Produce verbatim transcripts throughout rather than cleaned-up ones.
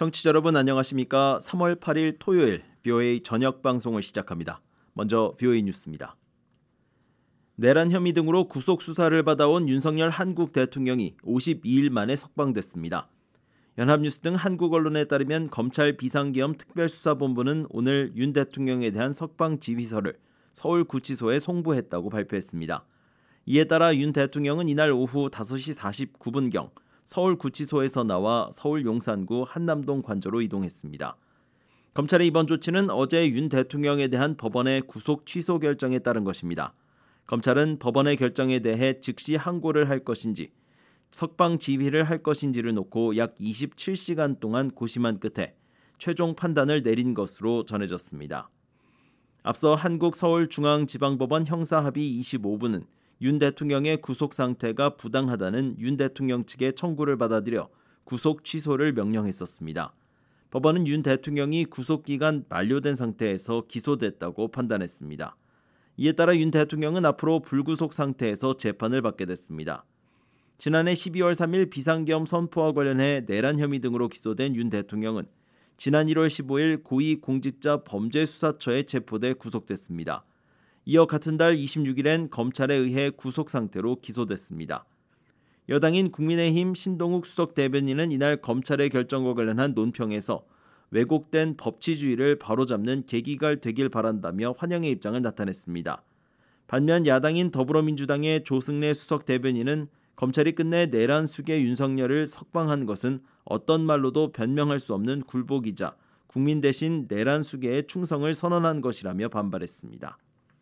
청취자 여러분 안녕하십니까? 삼월 팔일 토요일 브이오에이 저녁 방송을 시작합니다. 먼저 브이오에이 뉴스입니다. 내란 혐의 등으로 구속 수사를 받아온 윤석열 한국 대통령이 오십이일 만에 석방됐습니다. 연합뉴스 등 한국 언론에 따르면 검찰 비상계엄 특별수사본부는 오늘 윤 대통령에 대한 석방 지휘서를 서울구치소에 송부했다고 발표했습니다. 이에 따라 윤 대통령은 이날 오후 다섯시 사십구분경 서울구치소에서 나와 서울 용산구 한남동 관저로 이동했습니다. 검찰의 이번 조치는 어제 윤 대통령에 대한 법원의 구속 취소 결정에 따른 것입니다. 검찰은 법원의 결정에 대해 즉시 항고를 할 것인지 석방 지휘를 할 것인지를 놓고 약 이십칠시간 동안 고심한 끝에 최종 판단을 내린 것으로 전해졌습니다. 앞서 한국서울중앙지방법원 형사합의 이십오부는 윤 대통령의 구속 상태가 부당하다는 윤 대통령 측의 청구를 받아들여 구속 취소를 명령했었습니다. 법원은 윤 대통령이 구속기간 만료된 상태에서 기소됐다고 판단했습니다. 이에 따라 윤 대통령은 앞으로 불구속 상태에서 재판을 받게 됐습니다. 지난해 십이월 삼일 비상계엄 선포와 관련해 내란 혐의 등으로 기소된 윤 대통령은 지난 일월 십오일 고위공직자범죄수사처에 체포돼 구속됐습니다. 이어 같은 달 이십육일엔 검찰에 의해 구속 상태로 기소됐습니다. 여당인 국민의힘 신동욱 수석 대변인은 이날 검찰의 결정과 관련한 논평에서 왜곡된 법치주의를 바로잡는 계기가 되길 바란다며 환영의 입장을 나타냈습니다. 반면 야당인 더불어민주당의 조승래 수석 대변인은 검찰이 끝내 내란 수괴 윤석열을 석방한 것은 어떤 말로도 변명할 수 없는 굴복이자 국민 대신 내란 수괴에 충성을 선언한 것이라며 반발했습니다.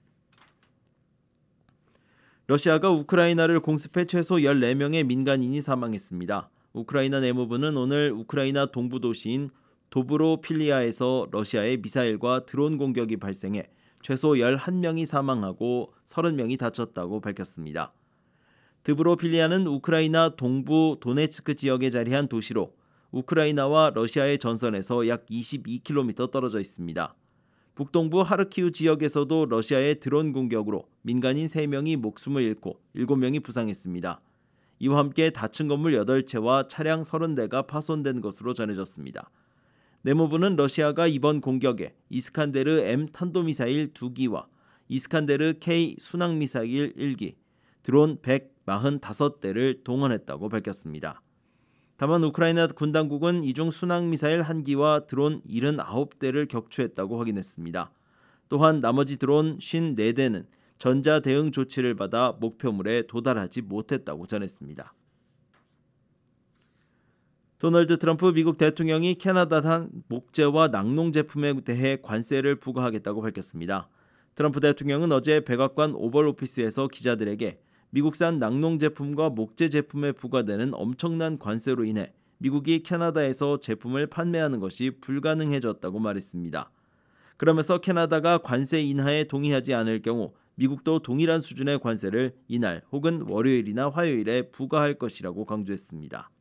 러시아가 우크라이나를 공습해 최소 열네명의 민간인이 사망했습니다. 우크라이나 내무부는 오늘 우크라이나 동부 도시인 도브로필리아에서 러시아의 미사일과 드론 공격이 발생해 최소 열한명이 사망하고 서른명이 다쳤다고 밝혔습니다. 드브로필리아는 우크라이나 동부 도네츠크 지역에 자리한 도시로 우크라이나와 러시아의 전선에서 약 이십이킬로미터 떨어져 있습니다. 북동부 하르키우 지역에서도 러시아의 드론 공격으로 민간인 세명이 목숨을 잃고 일곱명이 부상했습니다. 이와 함께 닫힌 건물 여덟채와 차량 서른대가 파손된 것으로 전해졌습니다. 내무부는 러시아가 이번 공격에 이스칸데르 엠 탄도미사일 두기와 이스칸데르 K 순항미사일 일기, 드론 백사십오대를 동원했다고 밝혔습니다. 다만 우크라이나 군 당국은 이중 순항미사일 한기와 드론 칠십구대를 격추했다고 확인했습니다. 또한 나머지 드론 오십사대는 전자대응 조치를 받아 목표물에 도달하지 못했다고 전했습니다. 도널드 트럼프 미국 대통령이 캐나다산 목재와 낙농 제품에 대해 관세를 부과하겠다고 밝혔습니다. 트럼프 대통령은 어제 백악관 오벌 오피스에서 기자들에게 미국산 낙농 제품과 목재 제품에 부과되는 엄청난 관세로 인해 미국이 캐나다에서 제품을 판매하는 것이 불가능해졌다고 말했습니다. 그러면서 캐나다가 관세 인하에 동의하지 않을 경우 미국도 동일한 수준의 관세를 이날 혹은 월요일이나 화요일에 부과할 것이라고 강조했습니다.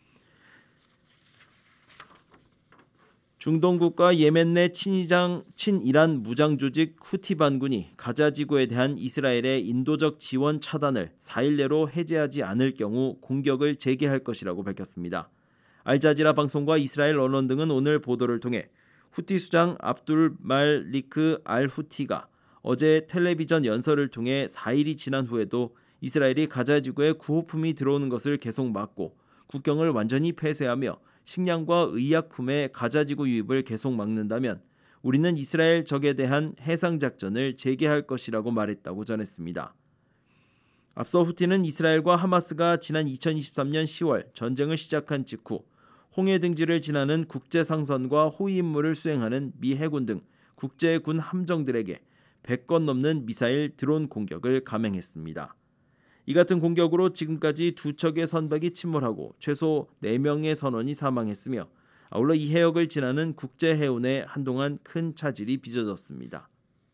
중동 국가 예멘 내 친이장, 친이란 무장 조직 후티 반군이 가자 지구에 대한 이스라엘의 인도적 지원 차단을 사일 내로 해제하지 않을 경우 공격을 재개할 것이라고 밝혔습니다. 알자지라 방송과 이스라엘 언론 등은 오늘 보도를 통해 후티 수장 압둘 말리크 알 후티가 어제 텔레비전 연설을 통해 사일이 지난 후에도 이스라엘이 가자 지구에 구호품이 들어오는 것을 계속 막고 국경을 완전히 폐쇄하며 식량과 의약품의 가자지구 유입을 계속 막는다면 우리는 이스라엘 적에 대한 해상작전을 재개할 것이라고 말했다고 전했습니다. 앞서 후티는 이스라엘과 하마스가 지난 이천이십삼년 시월 전쟁을 시작한 직후 홍해 등지를 지나는 국제상선과 호위 임무를 수행하는 미 해군 등 국제군 함정들에게 백 건 넘는 미사일 드론 공격을 감행했습니다. 이 같은 공격으로 지금까지 두 척의 선박이 침몰하고 최소 네 명의 선원이 사망했으며 아울러 이 해역을 지나는 국제해운에 한동안 큰 차질이 빚어졌습니다.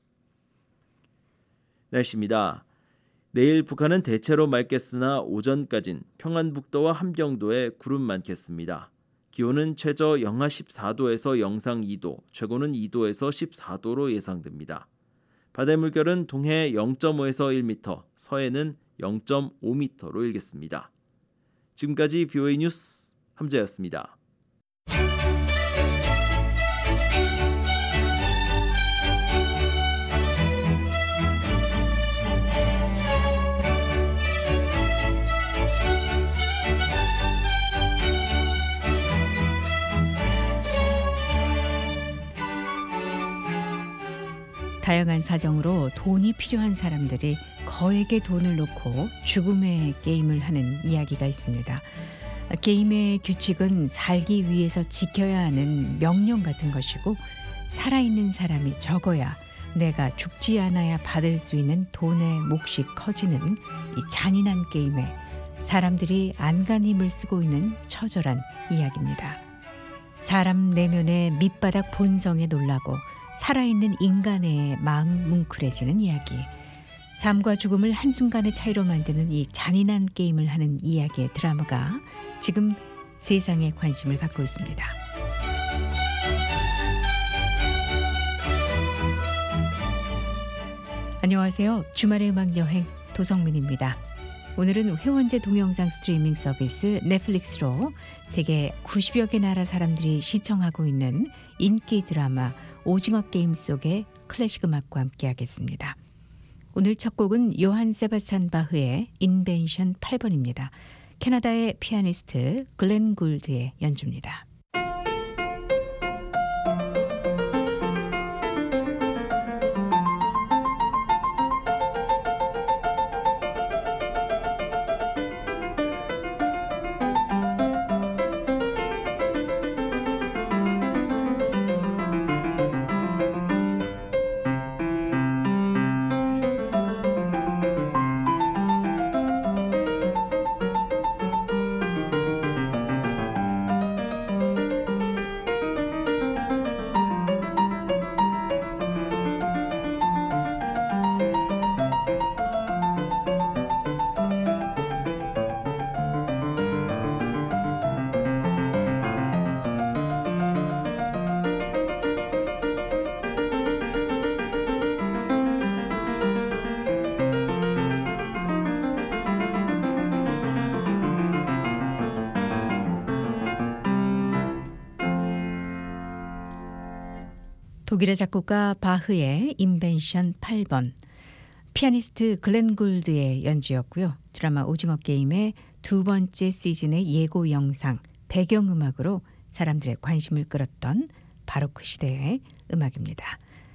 날씨입니다. 내일 북한은 대체로 맑겠으나 오전까진 평안북도와 함경도에 구름 많겠습니다. 기온은 최저 영하 십사도에서 영상 이도, 최고는 이도에서 십사도로 예상됩니다. 바다의 물결은 동해 영점오에서 일 미터, 서해는 영점오 미터로 일겠습니다. 지금까지 브이오에이 뉴스 함재였습니다. 다양한 사정으로 돈이 필요한 사람들이 거액의 돈을 놓고 죽음의 게임을 하는 이야기가 있습니다. 게임의 규칙은 살기 위해서 지켜야 하는 명령 같은 것이고, 살아있는 사람이 적어야 내가 죽지 않아야 받을 수 있는 돈의 몫이 커지는 이 잔인한 게임에 사람들이 안간 힘을 쓰고 있는 처절한 이야기입니다. 사람 내면의 밑바닥 본성에 놀라고 살아있는 인간의 마음 뭉클해지는 이야기. 삶과 죽음을 한순간의 차이로 만드는 이 잔인한 게임을 하는 이야기의 드라마가 지금 세상의 관심을 받고 있습니다. 안녕하세요. 주말의 음악여행 도성민입니다. 오늘은 회원제 동영상 스트리밍 서비스 넷플릭스로 세계 구십여 개 나라 사람들이 시청하고 있는 인기 드라마 오징어 게임 속의 클래식 음악과 함께하겠습니다. 오늘 첫 곡은 요한 세바스찬 바흐의 인벤션 팔 번입니다. 캐나다의 피아니스트 글렌 굴드의 연주입니다. 독일의 작곡가 바흐의 인벤션 팔 번, 피아니스트 글렌 굴드의 연주였고요. 드라마 오징어 게임의 두 번째 시즌의 예고 영상, 배경음악으로 사람들의 관심을 끌었던 바로 그 시대의 음악입니다.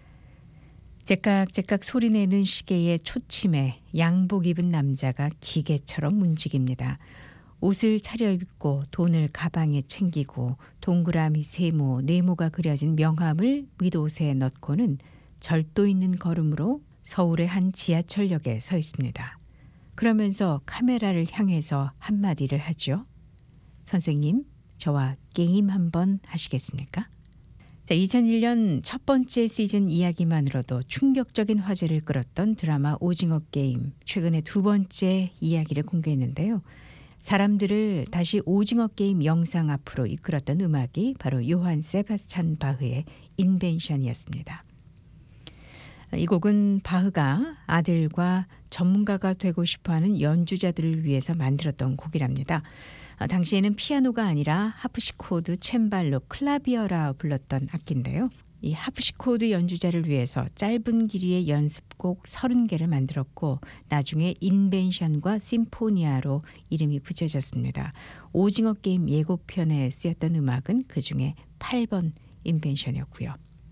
째깍째깍 소리내는 시계의 초침에 양복 입은 남자가 기계처럼 움직입니다. 옷을 차려입고 돈을 가방에 챙기고 동그라미, 세모, 네모가 그려진 명함을 윗옷에 넣고는 절도 있는 걸음으로 서울의 한 지하철역에 서 있습니다. 그러면서 카메라를 향해서 한마디를 하죠. 선생님, 저와 게임 한번 하시겠습니까? 자, 이천일 년 첫 번째 시즌 이야기만으로도 충격적인 화제를 끌었던 드라마 오징어 게임. 최근에 두 번째 이야기를 공개했는데요. 사람들을 다시 오징어 게임 영상 앞으로 이끌었던 음악이 바로 요한 세바스찬 바흐의 인벤션이었습니다. 이 곡은 바흐가 아들과 전문가가 되고 싶어하는 연주자들을 위해서 만들었던 곡이랍니다. 당시에는 피아노가 아니라 하프시코드, 챈발로, 클라비어라 불렀던 악기인데요. 이 하프시코드 연주자를 위해서 짧은 길이의 연습곡 서른 개를 만들었고, 나중에 인벤션과 심포니아로 이름이 붙여졌습니다. 오징어 게임 예고편에 쓰였던 음악은 그중에 팔 번 인벤션이었고요.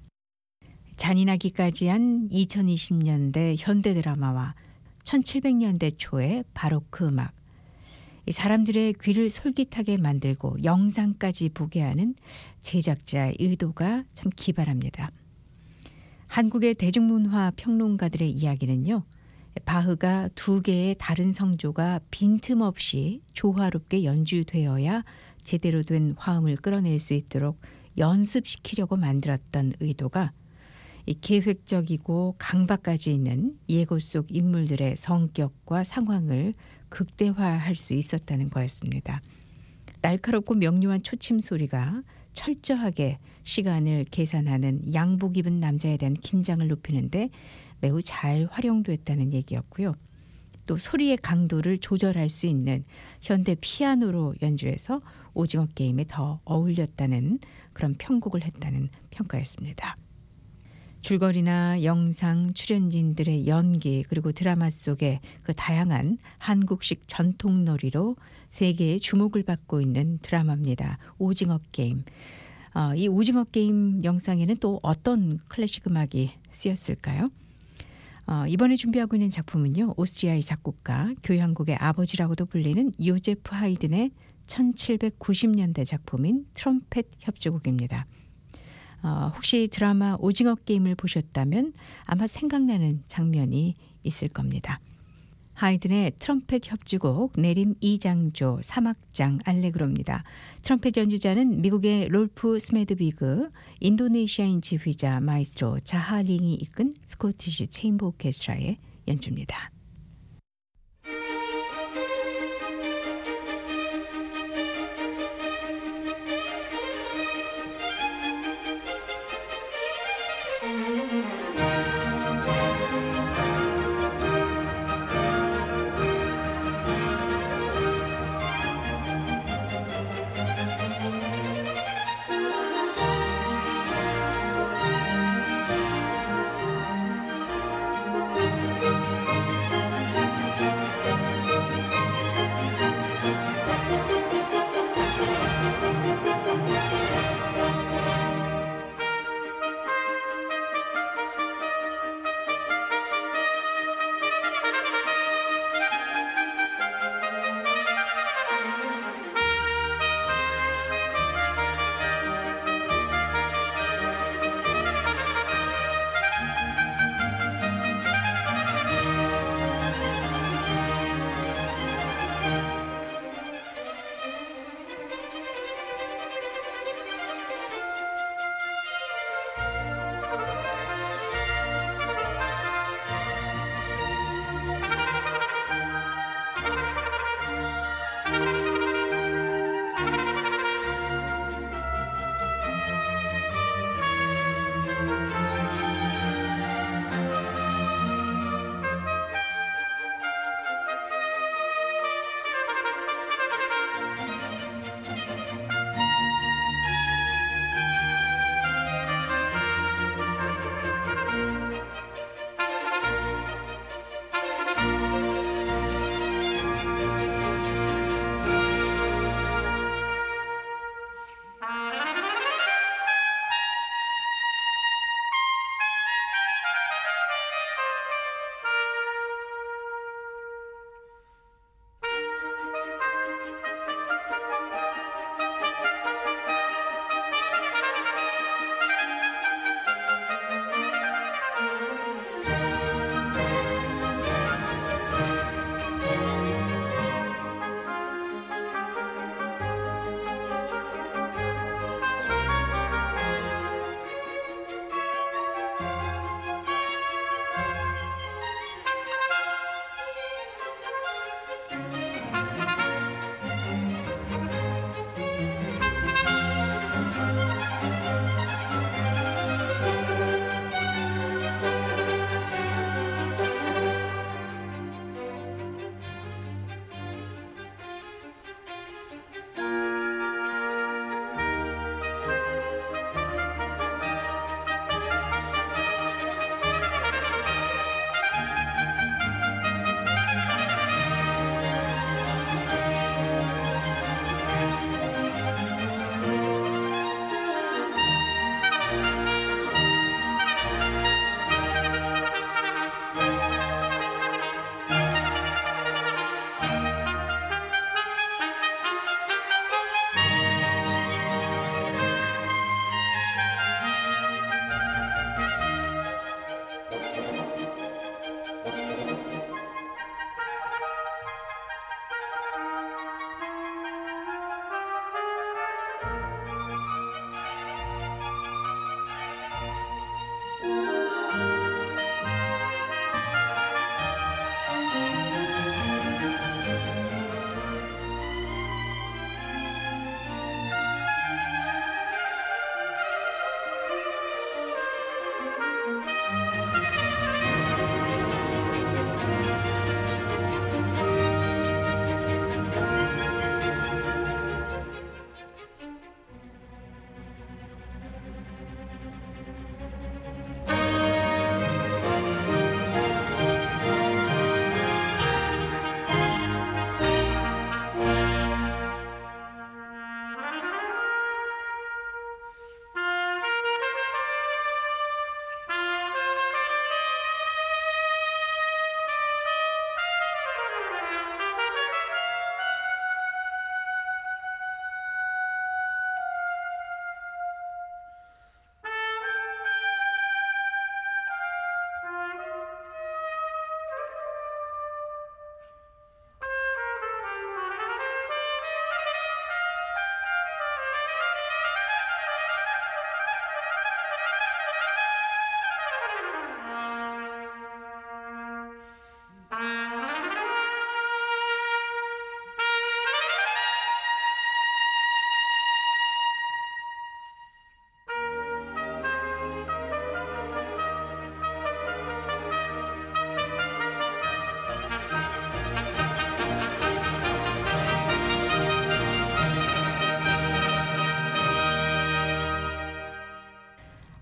잔인하기까지 한 이천이십 년대 현대 드라마와 천칠백 년대 초의 바로크 음악, 이 사람들의 귀를 솔깃하게 만들고 영상까지 보게 하는 제작자의 의도가 참 기발합니다. 한국의 대중문화 평론가들의 이야기는요, 바흐가 두 개의 다른 성조가 빈틈없이 조화롭게 연주되어야 제대로 된 화음을 끌어낼 수 있도록 연습시키려고 만들었던 의도가 이 계획적이고 강박까지 있는 예고 속 인물들의 성격과 상황을 극대화할 수 있었다는 거였습니다. 날카롭고 명료한 초침 소리가 철저하게 시간을 계산하는 양복 입은 남자에 대한 긴장을 높이는데 매우 잘 활용됐다는 얘기였고요. 또 소리의 강도를 조절할 수 있는 현대 피아노로 연주해서 오징어 게임에 더 어울렸다는 그런 편곡을 했다는 평가였습니다. 줄거리나 영상, 출연진들의 연기, 그리고 드라마 속의 그 다양한 한국식 전통놀이로 세계의 주목을 받고 있는 드라마입니다. 오징어 게임. 어, 이 오징어 게임 영상에는 또 어떤 클래식 음악이 쓰였을까요? 어, 이번에 준비하고 있는 작품은요. 오스트리아의 작곡가, 교향곡의 아버지라고도 불리는 요제프 하이든의 천칠백구십 년대 작품인 트럼펫 협주곡입니다. 어, 혹시 드라마 오징어 게임을 보셨다면 아마 생각나는 장면이 있을 겁니다. 하이든의 트럼펫 협주곡 내림 이 장조 삼 악장 알레그로입니다. 트럼펫 연주자는 미국의 롤프 스메드비그, 인도네시아인 지휘자 마이스트로 자하링이 이끈 스코티시 체인버 오케스트라의 연주입니다.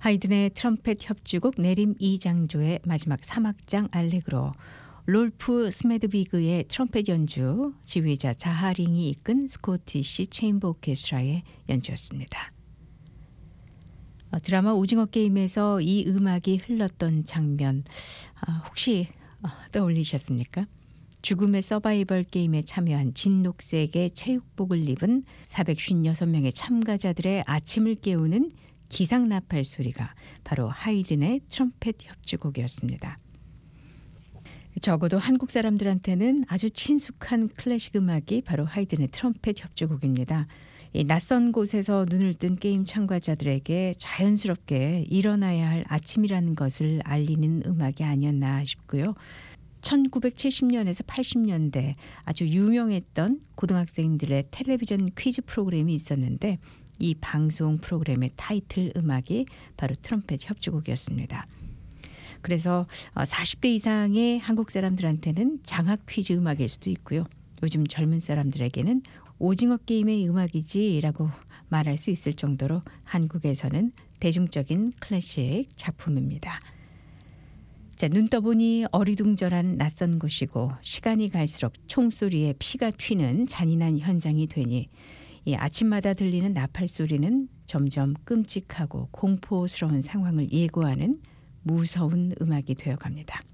하이든의 트럼펫 협주곡 내림 이장조의 마지막 삼 악장 알레그로, 롤프 스메드비그의 트럼펫 연주, 지휘자 자하링이 이끈 스코티시 체인버 오케스트라의 연주였습니다. 어, 드라마 오징어 게임에서 이 음악이 흘렀던 장면 아, 혹시 어, 떠올리셨습니까? 죽음의 서바이벌 게임에 참여한 진녹색의 체육복을 입은 사백오십육 명의 참가자들의 아침을 깨우는 기상 나팔 소리가 바로 하이든의 트럼펫 협주곡이었습니다. 적어도 한국 사람들한테는 아주 친숙한 클래식 음악이 바로 하이든의 트럼펫 협주곡입니다. 이 낯선 곳에서 눈을 뜬 게임 참가자들에게 자연스럽게 일어나야 할 아침이라는 것을 알리는 음악이 아니었나 싶고요. 천구백칠십 년에서 팔십 년대 아주 유명했던 고등학생들의 텔레비전 퀴즈 프로그램이 있었는데 이 방송 프로그램의 타이틀 음악이 바로 트럼펫 협주곡이었습니다. 그래서 사십 대 이상의 한국 사람들한테는 장학 퀴즈 음악일 수도 있고요. 요즘 젊은 사람들에게는 오징어 게임의 음악이지라고 말할 수 있을 정도로 한국에서는 대중적인 클래식 작품입니다. 자, 눈 떠보니 어리둥절한 낯선 곳이고 시간이 갈수록 총소리에 피가 튀는 잔인한 현장이 되니 이 아침마다 들리는 나팔 소리는 점점 끔찍하고 공포스러운 상황을 예고하는 무서운 음악이 되어갑니다.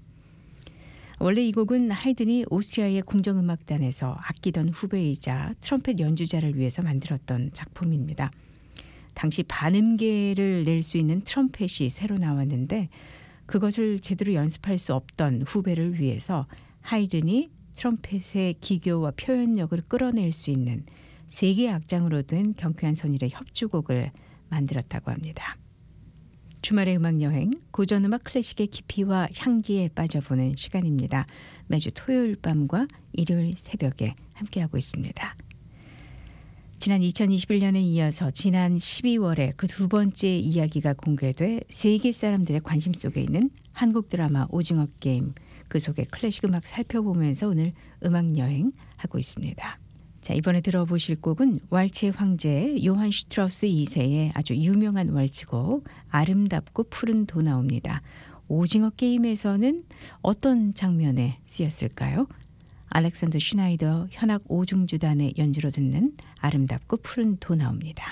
원래 이 곡은 하이든이 오스트리아의 궁정음악단에서 아끼던 후배이자 트럼펫 연주자를 위해서 만들었던 작품입니다. 당시 반음계를 낼 수 있는 트럼펫이 새로 나왔는데 그것을 제대로 연습할 수 없던 후배를 위해서 하이든이 트럼펫의 기교와 표현력을 끌어낼 수 있는 세 개의 악장으로 된 경쾌한 선율의 협주곡을 만들었다고 합니다. 주말의 음악여행, 고전음악 클래식의 깊이와 향기에 빠져보는 시간입니다. 매주 토요일 밤과 일요일 새벽에 함께하고 있습니다. 지난 이천이십일 년에 이어서 지난 십이월에 그 두 번째 이야기가 공개돼 세계 사람들의 관심 속에 있는 한국 드라마 오징어 게임, 그 속의 클래식 음악 살펴보면서 오늘 음악여행 하고 있습니다. 자, 이번에 들어보실 곡은 왈츠의 황제 요한 슈트라우스 이 세의 아주 유명한 왈츠곡 아름답고 푸른 도나우입니다. 오징어 게임에서는 어떤 장면에 쓰였을까요? 알렉산더 슈나이더 현악 오중주단의 연주로 듣는 아름답고 푸른 도나우입니다.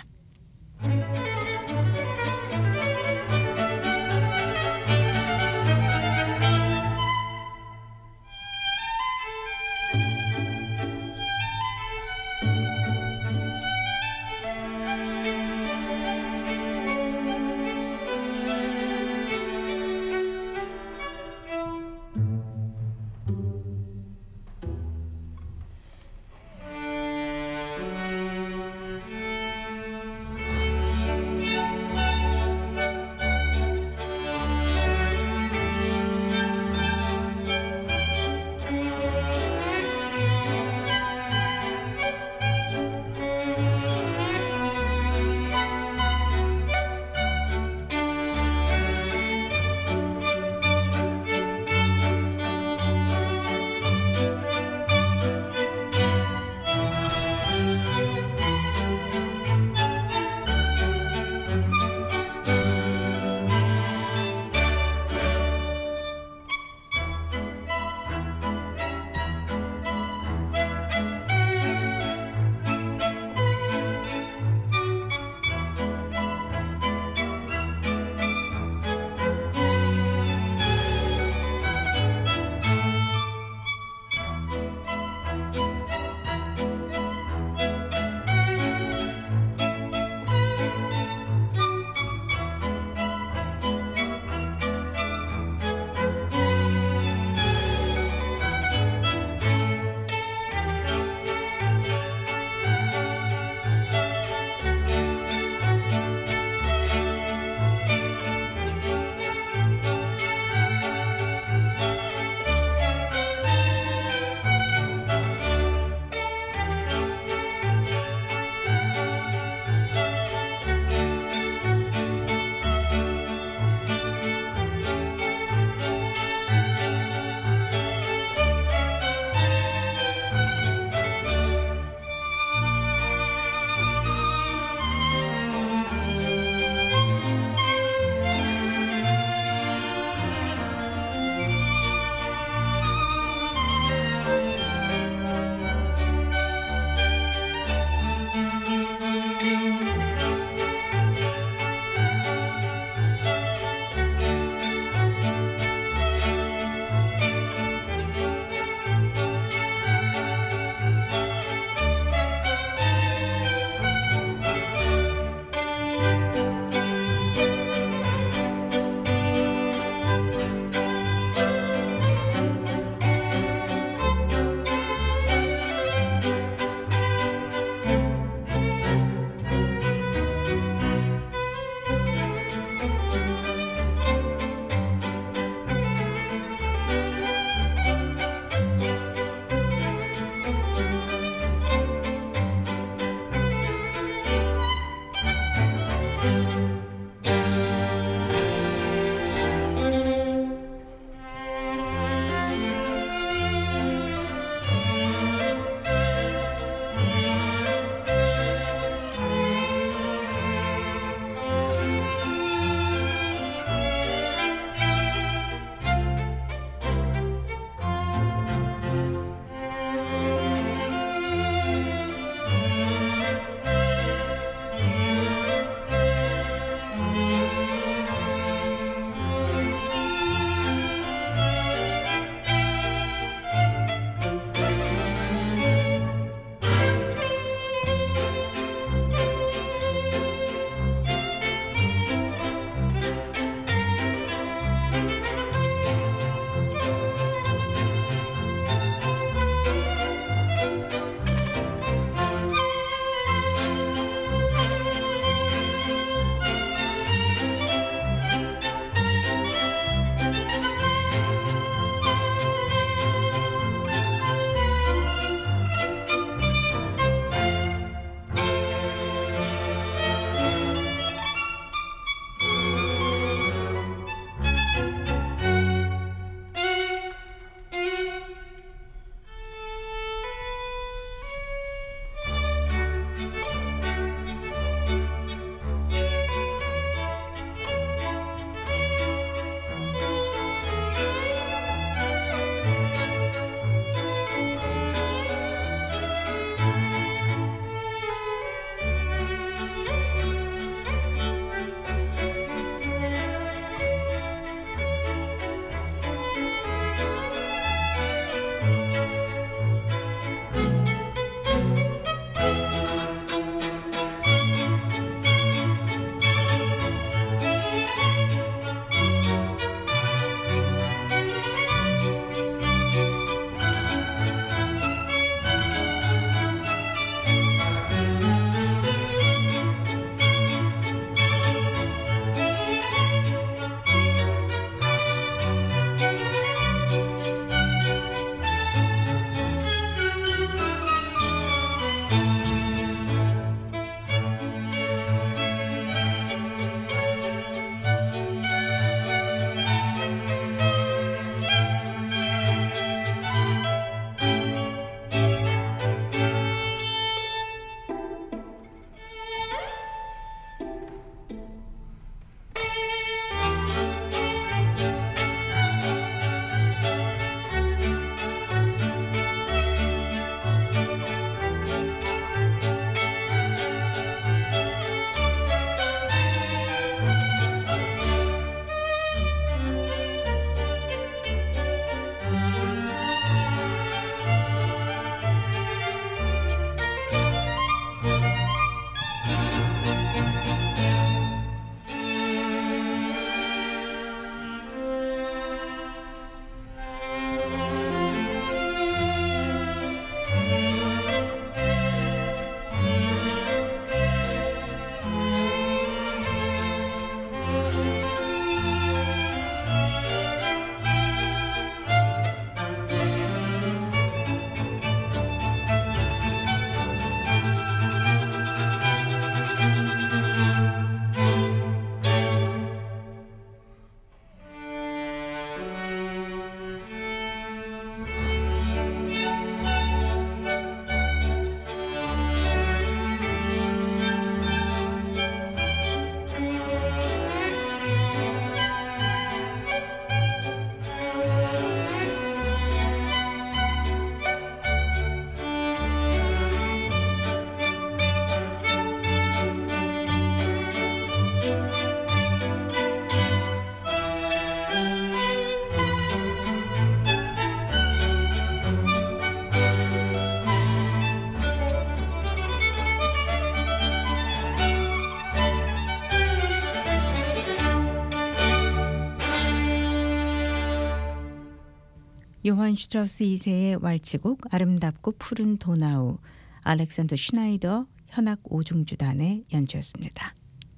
요한 슈트라우스 이 세의 왈츠곡 아름답고 푸른 도나우, 알렉산더 슈나이더 현악 오중주단의 연주였습니다.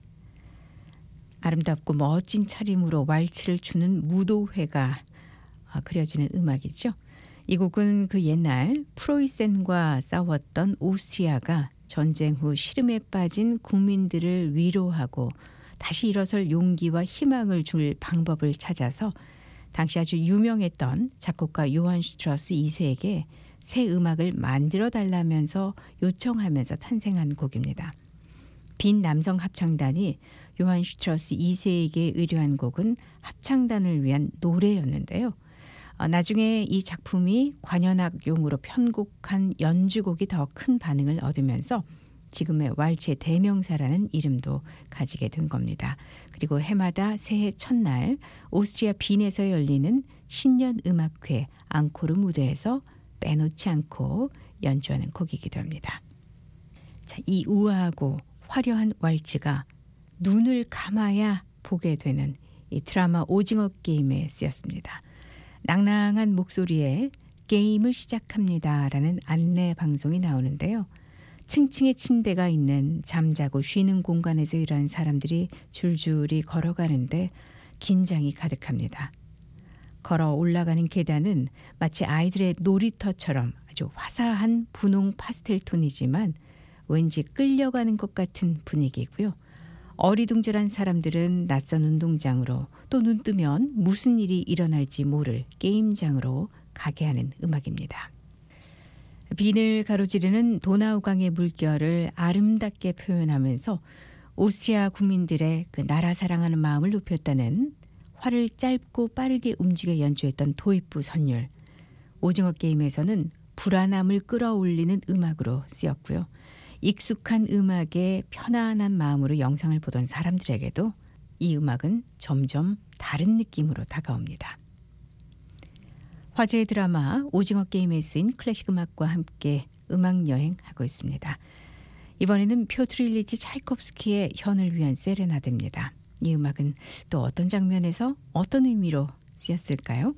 아름답고 멋진 차림으로 왈츠를 추는 무도회가 그려지는 음악이죠. 이 곡은 그 옛날 프로이센과 싸웠던 오스트리아가 전쟁 후 시름에 빠진 국민들을 위로하고 다시 일어설 용기와 희망을 줄 방법을 찾아서 당시 아주 유명했던 작곡가 요한 슈트라우스 이 세에게 새 음악을 만들어 달라면서 요청하면서 탄생한 곡입니다. 빈 남성 합창단이 요한 슈트라우스 이 세에게 의뢰한 곡은 합창단을 위한 노래였는데요. 어, 나중에 이 작품이 관현악용으로 편곡한 연주곡이 더 큰 반응을 얻으면서 지금의 왈츠의 대명사라는 이름도 가지게 된 겁니다. 그리고 해마다 새해 첫날 오스트리아 빈에서 열리는 신년 음악회 앙코르 무대에서 빼놓지 않고 연주하는 곡이기도 합니다. 자, 이 우아하고 화려한 왈츠가 눈을 감아야 보게 되는 이 드라마 오징어 게임에 쓰였습니다. 낭낭한 목소리에 게임을 시작합니다라는 안내 방송이 나오는데요. 층층의 침대가 있는 잠자고 쉬는 공간에서 일하는 사람들이 줄줄이 걸어가는데 긴장이 가득합니다. 걸어 올라가는 계단은 마치 아이들의 놀이터처럼 아주 화사한 분홍 파스텔 톤이지만 왠지 끌려가는 것 같은 분위기고요. 어리둥절한 사람들은 낯선 운동장으로 또 눈 뜨면 무슨 일이 일어날지 모를 게임장으로 가게 하는 음악입니다. 빈을 가로지르는 도나우강의 물결을 아름답게 표현하면서 오스트리아 국민들의 그 나라 사랑하는 마음을 높였다는 활을 짧고 빠르게 움직여 연주했던 도입부 선율. 오징어 게임에서는 불안함을 끌어올리는 음악으로 쓰였고요. 익숙한 음악에 편안한 마음으로 영상을 보던 사람들에게도 이 음악은 점점 다른 느낌으로 다가옵니다. 화제의 드라마 오징어 게임에 쓰인 클래식 음악과 함께 음악 여행하고 있습니다. 이번에는 표트르 일리치 차이콥스키의 현을 위한 세레나데입니다. 이 음악은 또 어떤 장면에서 어떤 의미로 쓰였을까요?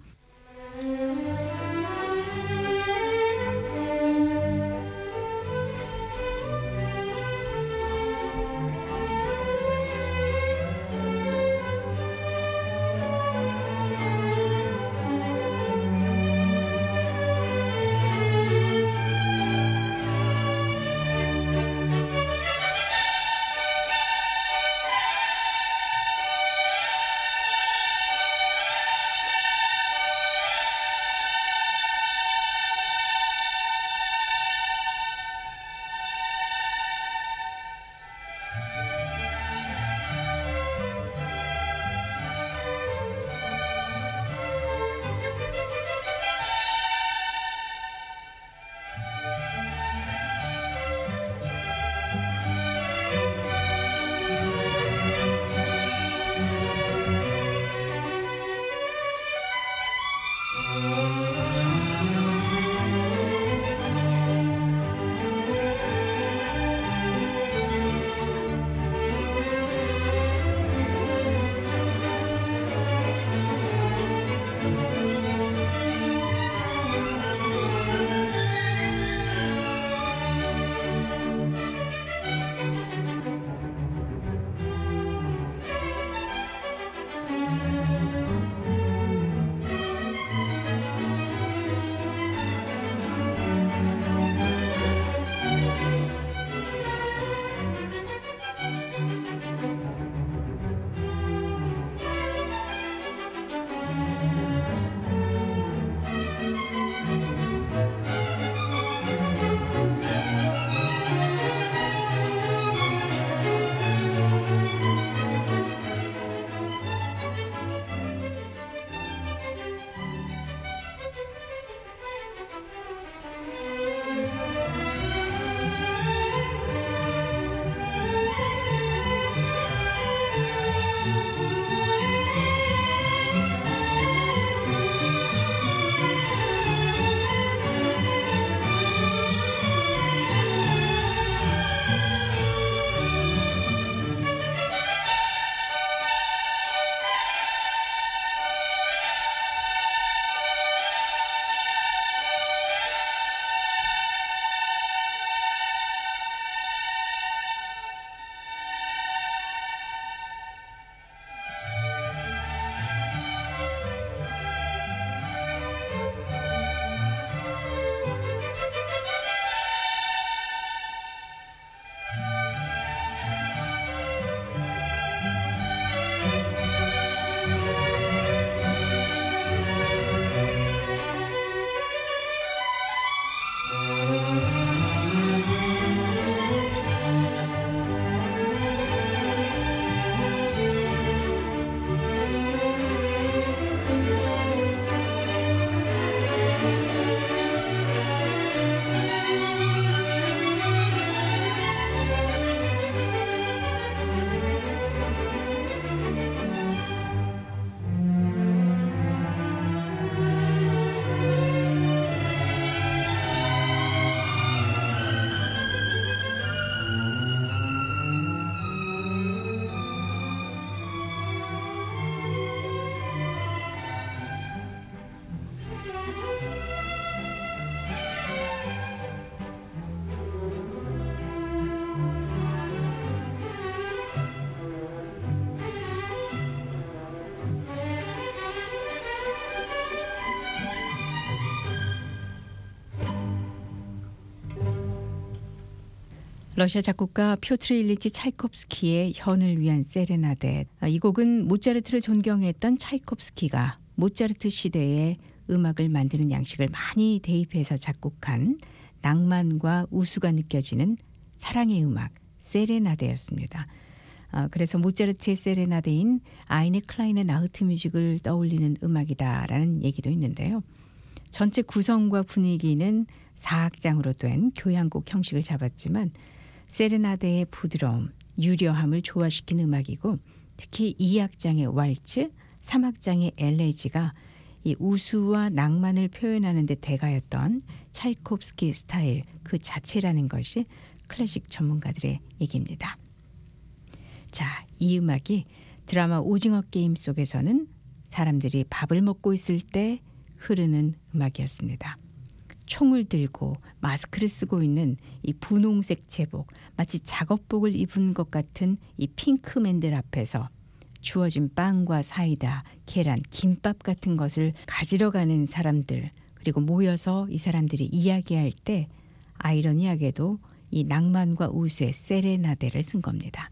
러시아 작곡가 피오트르 일리치 차이콥스키의 현을 위한 세레나데. 이 곡은 모차르트를 존경했던 차이콥스키가 모차르트 시대에 음악을 만드는 양식을 많이 대입해서 작곡한 낭만과 우수가 느껴지는 사랑의 음악 세레나데였습니다. 그래서 모차르트의 세레나데인 아이네 클라인의 나흐트 뮤직을 떠올리는 음악이다라는 얘기도 있는데요. 전체 구성과 분위기는 사악장으로 된 교향곡 형식을 잡았지만 세레나데의 부드러움, 유려함을 조화시킨 음악이고 특히 이 악장의 왈츠, 삼 악장의 엘레지가 이 우수와 낭만을 표현하는 데 대가였던 차이콥스키 스타일 그 자체라는 것이 클래식 전문가들의 얘기입니다. 자, 이 음악이 드라마 오징어 게임 속에서는 사람들이 밥을 먹고 있을 때 흐르는 음악이었습니다. 총을 들고 마스크를 쓰고 있는 이 분홍색 제복, 마치 작업복을 입은 것 같은 이 핑크맨들 앞에서 주어진 빵과 사이다, 계란, 김밥 같은 것을 가지러 가는 사람들, 그리고 모여서 이 사람들이 이야기할 때 아이러니하게도 이 낭만과 우수의 세레나데를 쓴 겁니다.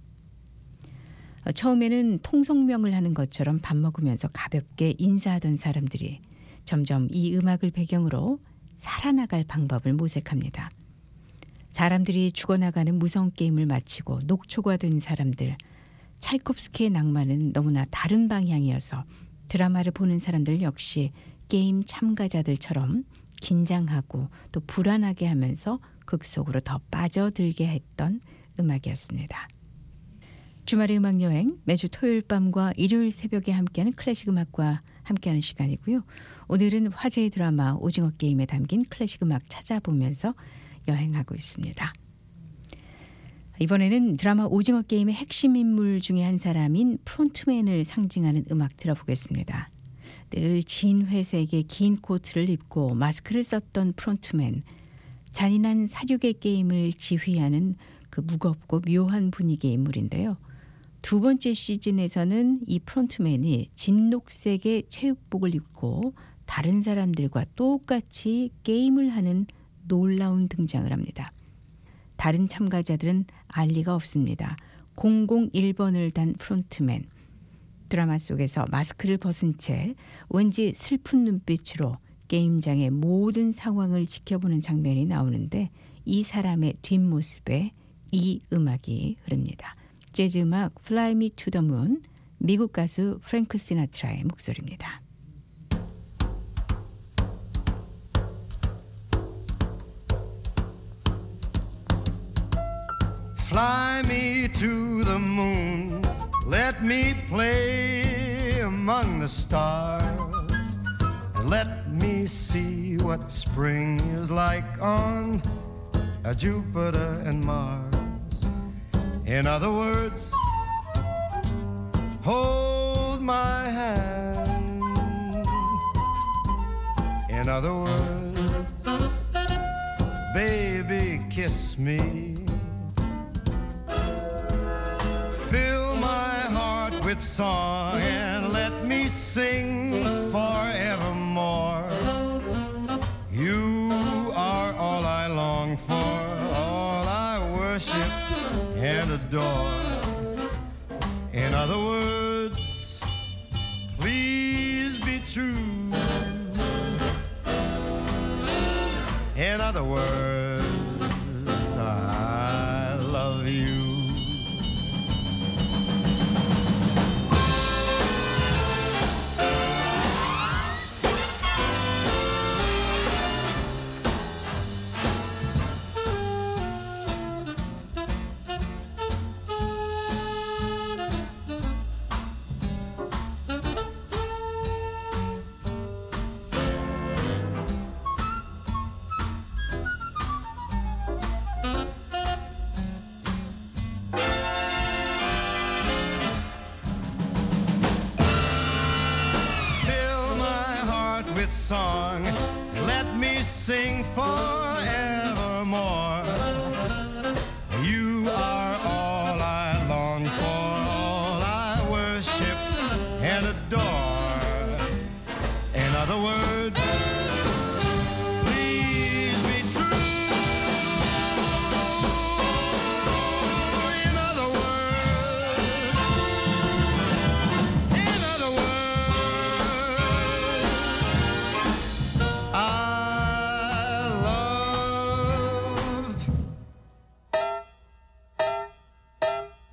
처음에는 통성명을 하는 것처럼 밥 먹으면서 가볍게 인사하던 사람들이 점점 이 음악을 배경으로 살아나갈 방법을 모색합니다. 사람들이 죽어나가는 무서운 게임을 마치고 녹초가 된 사람들, 차이콥스키의 낭만은 너무나 다른 방향이어서 드라마를 보는 사람들 역시 게임 참가자들처럼 긴장하고 또 불안하게 하면서 극 속으로 더 빠져들게 했던 음악이었습니다. 주말의 음악여행, 매주 토요일 밤과 일요일 새벽에 함께하는 클래식 음악과 함께하는 시간이고요. 오늘은 화제의 드라마 오징어 게임에 담긴 클래식 음악 찾아보면서 여행하고 있습니다. 이번에는 드라마 오징어 게임의 핵심 인물 중에 한 사람인 프론트맨을 상징하는 음악 들어보겠습니다. 늘 진 회색의 긴 코트를 입고 마스크를 썼던 프론트맨, 잔인한 사륙의 게임을 지휘하는 그 무겁고 묘한 분위기의 인물인데요. 두 번째 시즌에서는 이 프론트맨이 진녹색의 체육복을 입고 다른 사람들과 똑같이 게임을 하는 놀라운 등장을 합니다. 다른 참가자들은 알 리가 없습니다. 공공일 번을 단 프론트맨. 드라마 속에서 마스크를 벗은 채 왠지 슬픈 눈빛으로 게임장의 모든 상황을 지켜보는 장면이 나오는데 이 사람의 뒷모습에 이 음악이 흐릅니다. 재즈 음악 Fly Me to the Moon, 미국 가수 프랭크 시나트라의 목소리입니다. Fly me to the moon, let me play among the stars, and let me see what spring is like on uh, Jupiter and Mars. In other words, hold my hand. In other words, baby, kiss me. Fill my heart with song and let me sing forevermore. You are all I long for, all I worship and adore. In other words, please be true. In other words, I love you.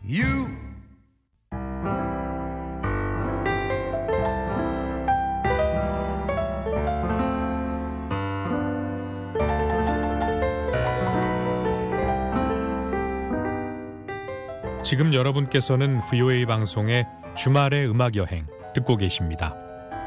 you. 지금 여러분께서는 브이오에이 방송의 주말의 음악여행 듣고 계십니다.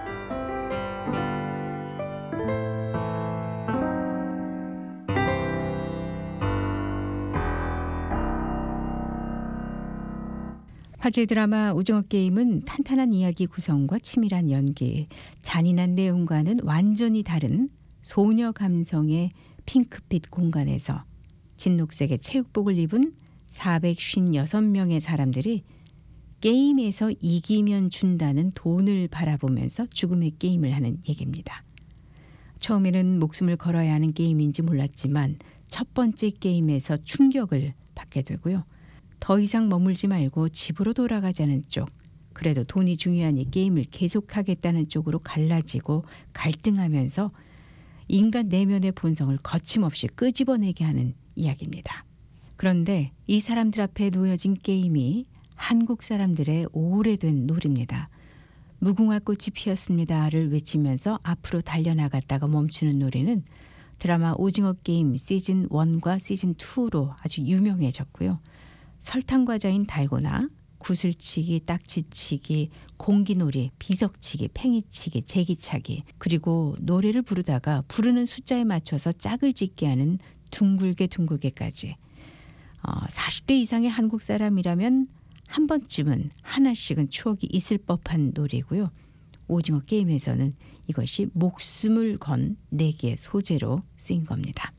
화제 드라마 오징어 게임은 탄탄한 이야기 구성과 치밀한 연기, 잔인한 내용과는 완전히 다른 소녀 감성의 핑크빛 공간에서 진녹색의 체육복을 입은 사백오십육 명의 사람들이 게임에서 이기면 준다는 돈을 바라보면서 죽음의 게임을 하는 얘기입니다. 처음에는 목숨을 걸어야 하는 게임인지 몰랐지만 첫 번째 게임에서 충격을 받게 되고요. 더 이상 머물지 말고 집으로 돌아가자는 쪽, 그래도 돈이 중요하니 게임을 계속하겠다는 쪽으로 갈라지고 갈등하면서 인간 내면의 본성을 거침없이 끄집어내게 하는 이야기입니다. 그런데 이 사람들 앞에 놓여진 게임이 한국 사람들의 오래된 놀이입니다. 무궁화 꽃이 피었습니다를 외치면서 앞으로 달려나갔다가 멈추는 노래는 드라마 오징어 게임 시즌 일과 시즌 이로 아주 유명해졌고요. 설탕과자인 달고나, 구슬치기, 딱지치기, 공기놀이, 비석치기, 팽이치기, 제기차기, 그리고 노래를 부르다가 부르는 숫자에 맞춰서 짝을 짓게 하는 둥글게 둥글게까지 어, 사십 대 이상의 한국 사람이라면 한 번쯤은 하나씩은 추억이 있을 법한 놀이고요. 오징어 게임에서는 이것이 목숨을 건 내기의 소재로 쓰인 겁니다.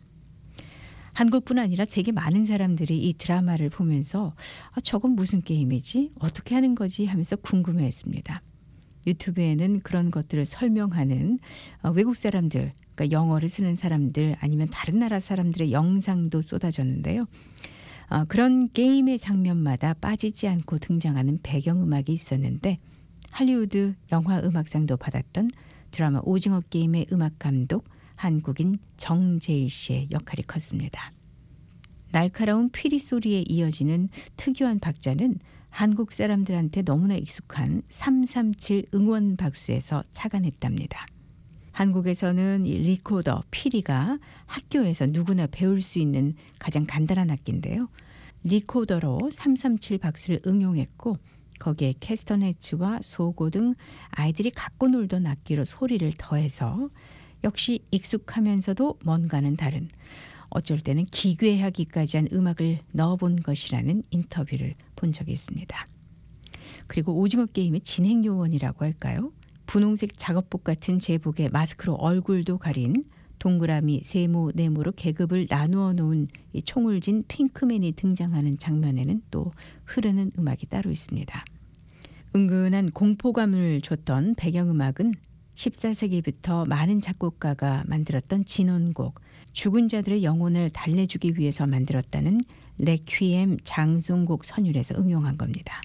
한국뿐 아니라 세계 많은 사람들이 이 드라마를 보면서 아, 저건 무슨 게임이지? 어떻게 하는 거지? 하면서 궁금해했습니다. 유튜브에는 그런 것들을 설명하는 어, 외국 사람들, 그러니까 영어를 쓰는 사람들 아니면 다른 나라 사람들의 영상도 쏟아졌는데요. 어, 그런 게임의 장면마다 빠지지 않고 등장하는 배경음악이 있었는데 할리우드 영화음악상도 받았던 드라마 오징어 게임의 음악감독 한국인 정재일 씨의 역할이 컸습니다. 날카로운 피리 소리에 이어지는 특유한 박자는 한국 사람들한테 너무나 익숙한 삼삼칠 응원 박수에서 착안했답니다. 한국에서는 이 리코더, 피리가 학교에서 누구나 배울 수 있는 가장 간단한 악기인데요. 리코더로 삼삼칠 박수를 응용했고 거기에 캐스터네츠와 소고 등 아이들이 갖고 놀던 악기로 소리를 더해서 역시 익숙하면서도 뭔가는 다른, 어쩔 때는 기괴하기까지 한 음악을 넣어본 것이라는 인터뷰를 본 적이 있습니다. 그리고 오징어 게임의 진행 요원이라고 할까요? 분홍색 작업복 같은 제복에 마스크로 얼굴도 가린 동그라미, 세모, 네모로 계급을 나누어 놓은 이 총을 진 핑크맨이 등장하는 장면에는 또 흐르는 음악이 따로 있습니다. 은근한 공포감을 줬던 배경음악은 십사 세기부터 많은 작곡가가 만들었던 진원곡, 죽은 자들의 영혼을 달래주기 위해서 만들었다는 레퀴엠 장송곡 선율에서 응용한 겁니다.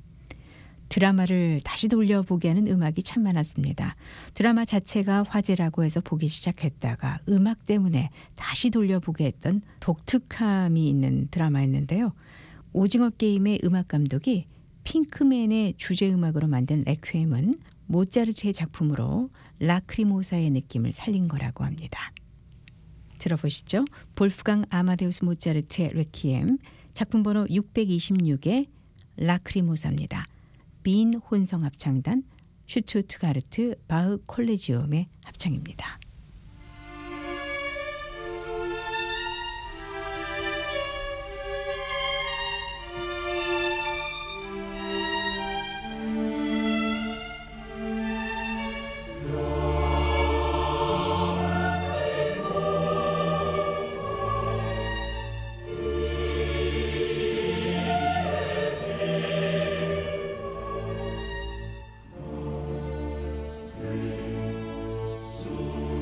드라마를 다시 돌려보게 하는 음악이 참 많았습니다. 드라마 자체가 화제라고 해서 보기 시작했다가 음악 때문에 다시 돌려보게 했던 독특함이 있는 드라마였는데요. 오징어 게임의 음악 감독이 핑크맨의 주제음악으로 만든 레퀴엠은 모차르트의 작품으로 라크리모사의 느낌을 살린 거라고 합니다. 들어보시죠. 볼프강 아마데우스 모차르트의 레퀴엠, 작품 번호 육백이십육의 라크리모사입니다. 빈 혼성 합창단 슈투트가르트 바흐 콜레지움의 합창입니다. So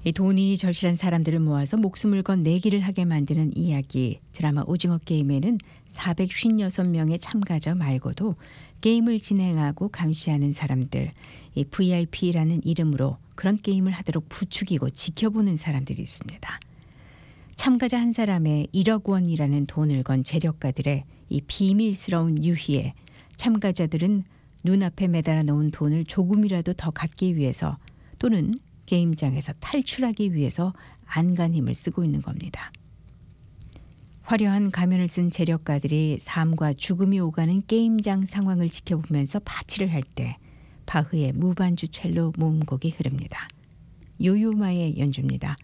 이 돈이 절실한 사람들을 모아서 목숨을 건 내기를 하게 만드는 이야기 드라마 오징어 게임에는 사백오십육 명의 참가자 말고도 게임을 진행하고 감시하는 사람들, 이 브이아이피라는 이름으로 그런 게임을 하도록 부추기고 지켜보는 사람들이 있습니다. 참가자 한 사람의 일억 원이라는 돈을 건 재력가들의 이 비밀스러운 유희에 참가자들은 눈앞에 매달아 놓은 돈을 조금이라도 더 갖기 위해서 또는 게임장에서 탈출하기 위해서 안간힘을 쓰고 있는 겁니다. 화려한 가면을 쓴 재력가들이 삶과 죽음이 오가는 게임장 상황을 지켜보면서 파티를 할 때 바흐의 무반주 첼로 모음곡이 흐릅니다. 요요마의 연주입니다.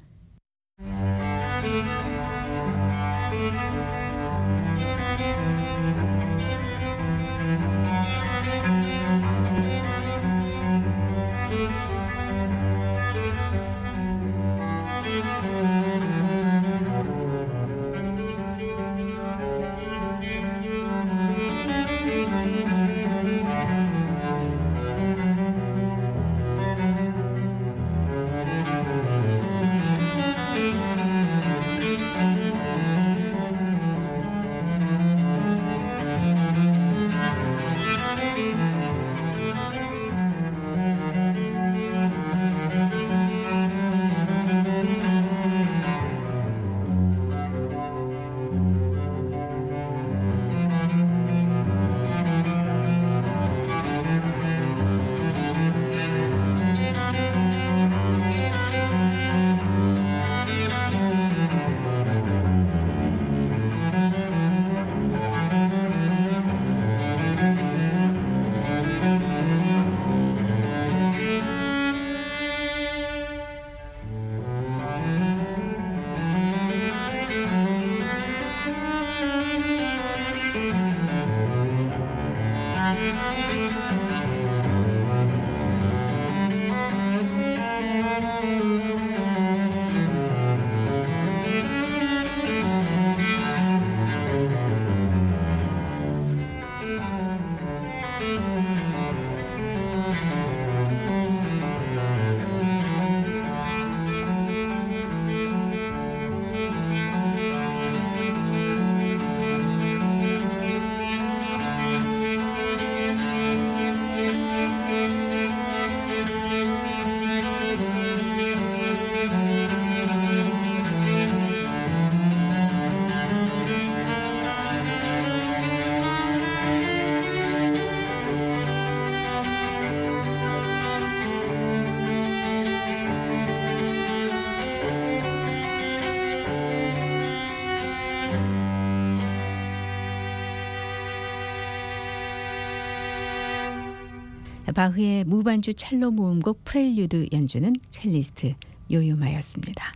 바흐의 무반주 첼로 모음곡 프렐류드 연주는 첼리스트 요요마였습니다.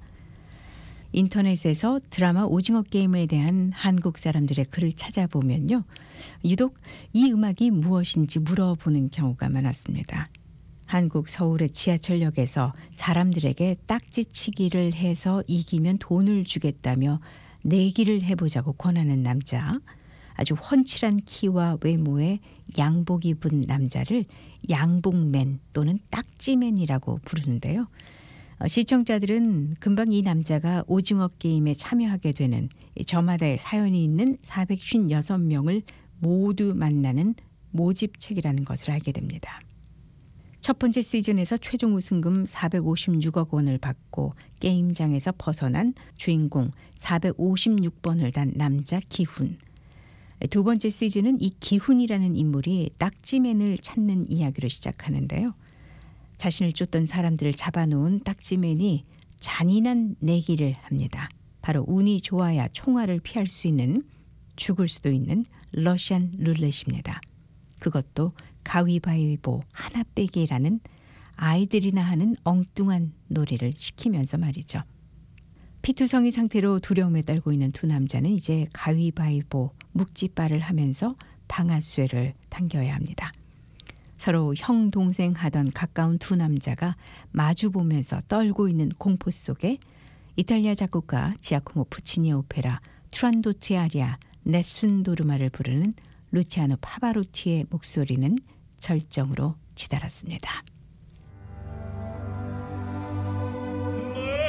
인터넷에서 드라마 오징어 게임에 대한 한국 사람들의 글을 찾아보면요. 유독 이 음악이 무엇인지 물어보는 경우가 많았습니다. 한국 서울의 지하철역에서 사람들에게 딱지치기를 해서 이기면 돈을 주겠다며 내기를 해보자고 권하는 남자, 아주 훤칠한 키와 외모에 양복 입은 남자를 양복맨 또는 딱지맨이라고 부르는데요. 시청자들은 금방 이 남자가 오징어 게임에 참여하게 되는 저마다의 사연이 있는 사백오십육 명을 모두 만나는 모집책이라는 것을 알게 됩니다. 첫 번째 시즌에서 최종 우승금 사백오십육억 원을 받고 게임장에서 벗어난 주인공 사백오십육 번을 단 남자 기훈. 두 번째 시즌은 이 기훈이라는 인물이 딱지맨을 찾는 이야기로 시작하는데요. 자신을 쫓던 사람들을 잡아놓은 딱지맨이 잔인한 내기를 합니다. 바로 운이 좋아야 총알을 피할 수 있는, 죽을 수도 있는 러시안 룰렛입니다. 그것도 가위바위보 하나 빼기라는 아이들이나 하는 엉뚱한 놀이를 시키면서 말이죠. 피투성이 상태로 두려움에 떨고 있는 두 남자는 이제 가위바위보 묵찌빠를 하면서 방아쇠를 당겨야 합니다. 서로 형 동생 하던 가까운 두 남자가 마주보면서 떨고 있는 공포 속에 이탈리아 작곡가 지아코모 푸치니의 오페라 투란도트 아리아 네순 도르마를 부르는 루치아노 파바로티의 목소리는 절정으로 치달았습니다. 내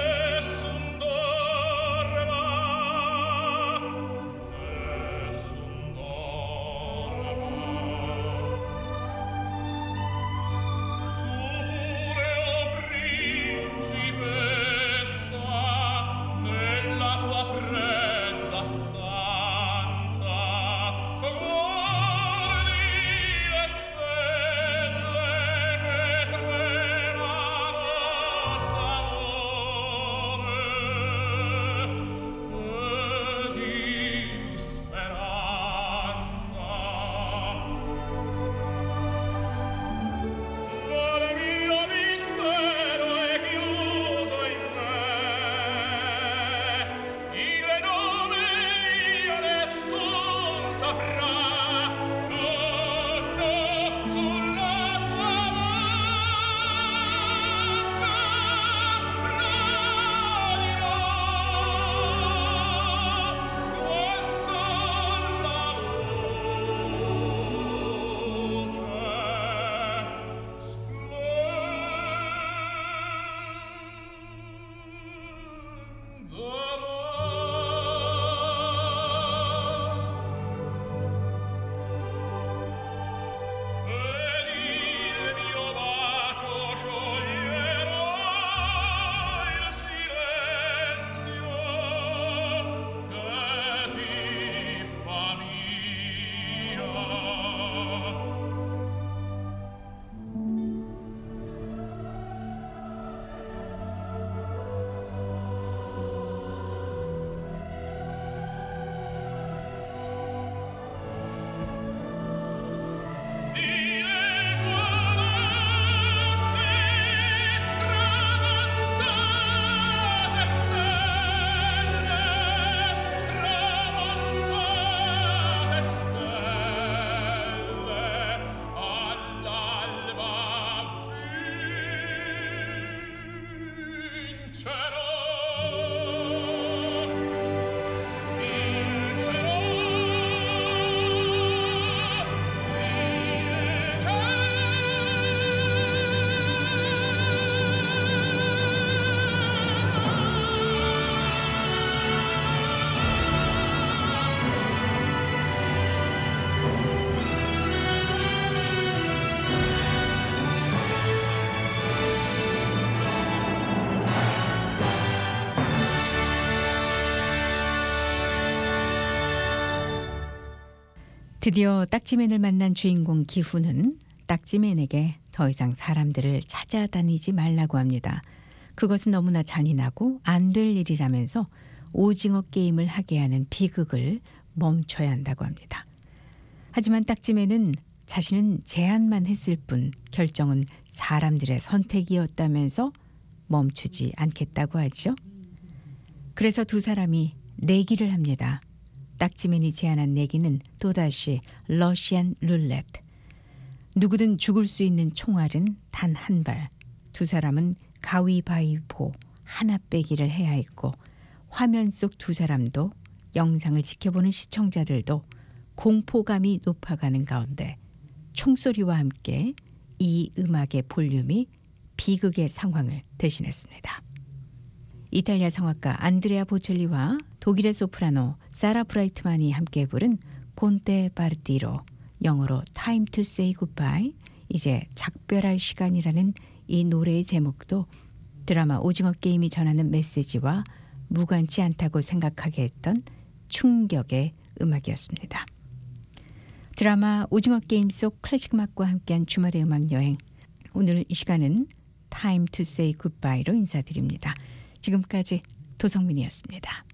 드디어 딱지맨을 만난 주인공 기훈은 딱지맨에게 더 이상 사람들을 찾아다니지 말라고 합니다. 그것은 너무나 잔인하고 안 될 일이라면서 오징어 게임을 하게 하는 비극을 멈춰야 한다고 합니다. 하지만 딱지맨은 자신은 제안만 했을 뿐 결정은 사람들의 선택이었다면서 멈추지 않겠다고 하죠. 그래서 두 사람이 내기를 합니다. 딱지맨이 제안한 내기는 또다시 러시안 룰렛. 누구든 죽을 수 있는 총알은 단 한 발. 두 사람은 가위바위보 하나 빼기를 해야 했고 화면 속 두 사람도 영상을 지켜보는 시청자들도 공포감이 높아가는 가운데 총소리와 함께 이 음악의 볼륨이 비극의 상황을 대신했습니다. 이탈리아 성악가 안드레아 보첼리와 독일의 소프라노 사라 브라이트만이 함께 부른 콘테 파르티로, 영어로 Time to say goodbye, 이제 작별할 시간이라는 이 노래의 제목도 드라마 오징어 게임이 전하는 메시지와 무관치 않다고 생각하게 했던 충격의 음악이었습니다. 드라마 오징어 게임 속 클래식 음악과 함께한 주말의 음악 여행, 오늘 이 시간은 Time to say goodbye로 인사드립니다. 지금까지 도성민이었습니다.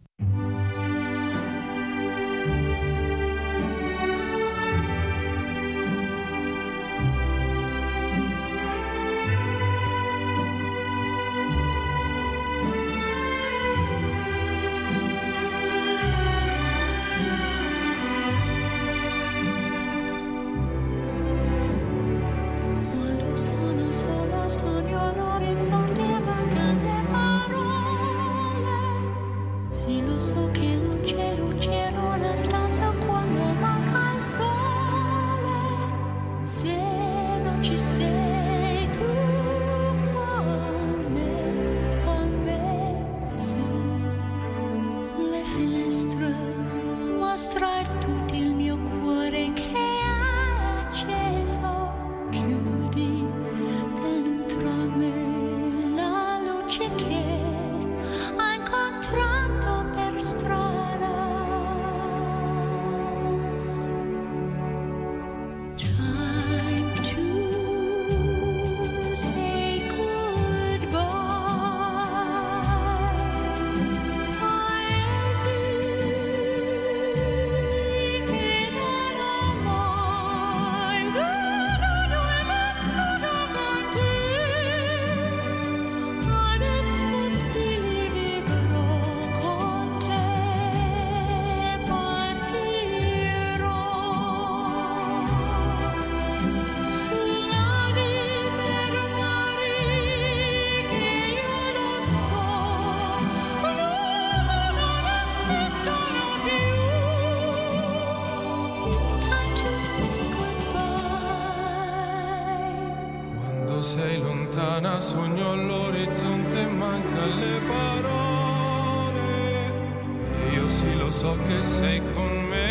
Quando sono sola sogno l'orizzonte e mancano le parole. Sì, lo so che non c'è luce in una stanza quando manca il sole. Se non ci sei tu con me, con me, su le finestre mostra tutto il mio cuore che è acceso. Chiudi dentro me la luce che hai incontrato per strada. Time to say goodbye. Paesi che non ho mai veduto e vissuto con te. Adesso sì li vivrò con te. Partirò sulla vita per mari che io lo so non esistono più. It's time to say goodbye. Quando sei lontana sogno l'orizzonte e manca le parole. E io sì lo so che sei con me